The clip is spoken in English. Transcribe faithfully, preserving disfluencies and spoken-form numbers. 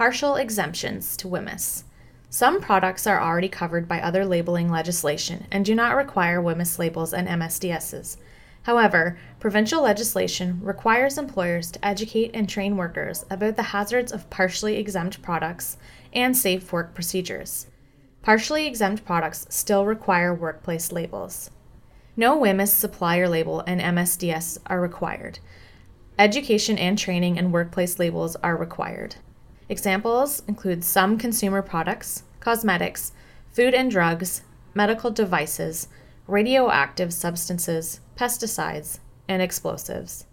Partial exemptions to W M I S. Some products are already covered by other labeling legislation and do not require W M I S labels and M S D Ss. However, provincial legislation requires employers to educate and train workers about the hazards of partially exempt products and safe work procedures. Partially exempt products still require workplace labels. No W M I S supplier label and M S D S are required. Education and training and workplace labels are required. Examples include some consumer products, cosmetics, food and drugs, medical devices, radioactive substances, pesticides, and explosives.